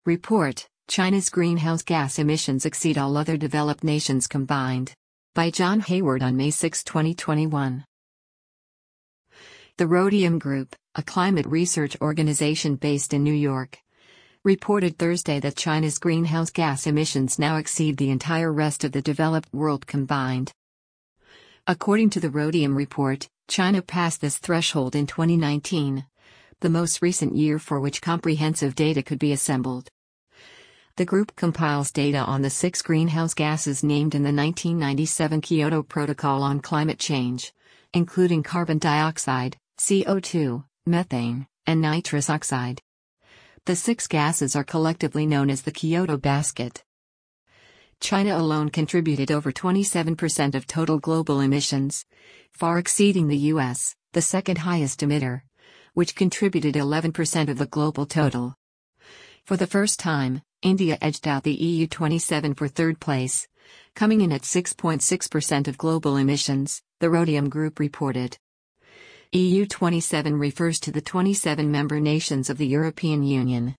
Report: China's greenhouse gas emissions exceed all other developed nations combined. By John Hayward on May 6, 2021. The Rhodium Group, a climate research organization based in New York, reported Thursday that China's greenhouse gas emissions now exceed the entire rest of the developed world combined. According to the Rhodium report, China passed this threshold in 2019, the most recent year for which comprehensive data could be assembled. The group compiles data on the 6 greenhouse gases named in the 1997 Kyoto Protocol on Climate Change, including carbon dioxide, CO2, methane, and nitrous oxide. The 6 gases are collectively known as the Kyoto Basket. China alone contributed over 27% of total global emissions, far exceeding the US, the second highest emitter, which contributed 11% of the global total. For the first time, India edged out the EU27 for third place, coming in at 6.6% of global emissions, the Rhodium Group reported. EU27 refers to the 27 member nations of the European Union.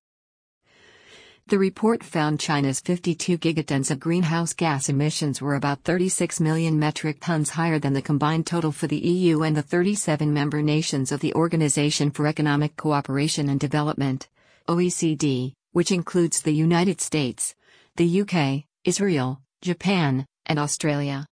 The report found China's 52 gigatons of greenhouse gas emissions were about 36 million metric tons higher than the combined total for the EU and the 37 member nations of the Organization for Economic Cooperation and Development, OECD, which includes the United States, the UK, Israel, Japan, and Australia.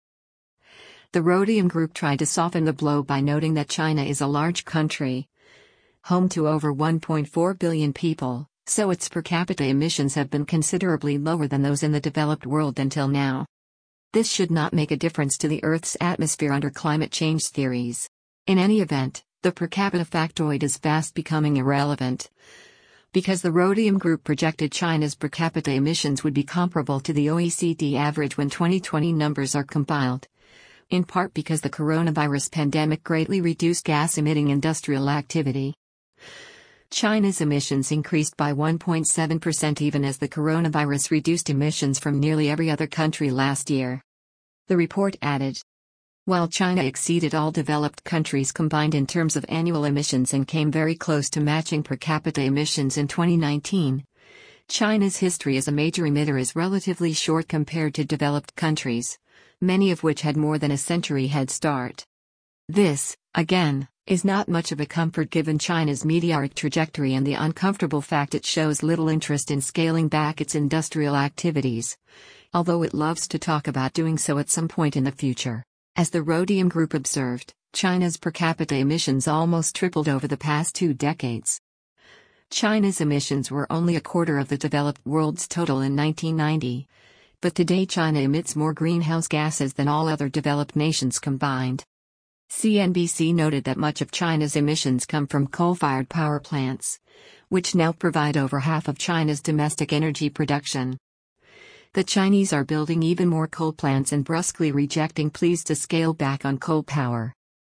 The Rhodium Group tried to soften the blow by noting that China is a large country, home to over 1.4 billion people, so its per capita emissions have been considerably lower than those in the developed world until now. This should not make a difference to the Earth's atmosphere under climate change theories. In any event, the per capita factoid is fast becoming irrelevant, because the Rhodium Group projected China's per capita emissions would be comparable to the OECD average when 2020 numbers are compiled, in part because the coronavirus pandemic greatly reduced gas-emitting industrial activity. China's emissions increased by 1.7% even as the coronavirus reduced emissions from nearly every other country last year. The report added. While China exceeded all developed countries combined in terms of annual emissions and came very close to matching per capita emissions in 2019, China's history as a major emitter is relatively short compared to developed countries, many of which had more than a century head start. This, again, is not much of a comfort given China's meteoric trajectory and the uncomfortable fact it shows little interest in scaling back its industrial activities, although it loves to talk about doing so at some point in the future. As the Rhodium Group observed, China's per capita emissions almost tripled over the past 2 decades. China's emissions were only a quarter of the developed world's total in 1990. But today China emits more greenhouse gases than all other developed nations combined. CNBC noted that much of China's emissions come from coal-fired power plants, which now provide over half of China's domestic energy production. The Chinese are building even more coal plants and brusquely rejecting pleas to scale back on coal power.